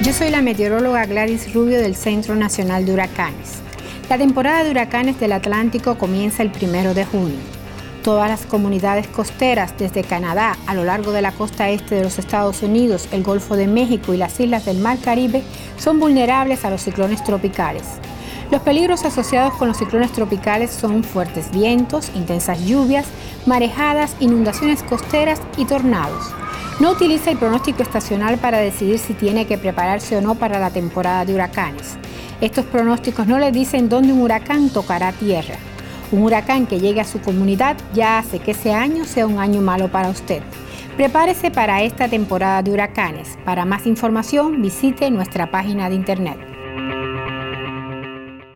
Yo soy la meteoróloga Gladys Rubio del Centro Nacional de Huracanes. La temporada de huracanes del Atlántico comienza el 1 de junio. Todas las comunidades costeras, desde Canadá a lo largo de la costa este de los Estados Unidos, el Golfo de México y las islas del Mar Caribe, son vulnerables a los ciclones tropicales. Los peligros asociados con los ciclones tropicales son fuertes vientos, intensas lluvias, marejadas, inundaciones costeras y tornados. No utiliza el pronóstico estacional para decidir si tiene que prepararse o no para la temporada de huracanes. Estos pronósticos no le dicen dónde un huracán tocará tierra. Un huracán que llegue a su comunidad ya hace que ese año sea un año malo para usted. Prepárese para esta temporada de huracanes. Para más información, visite nuestra página de internet.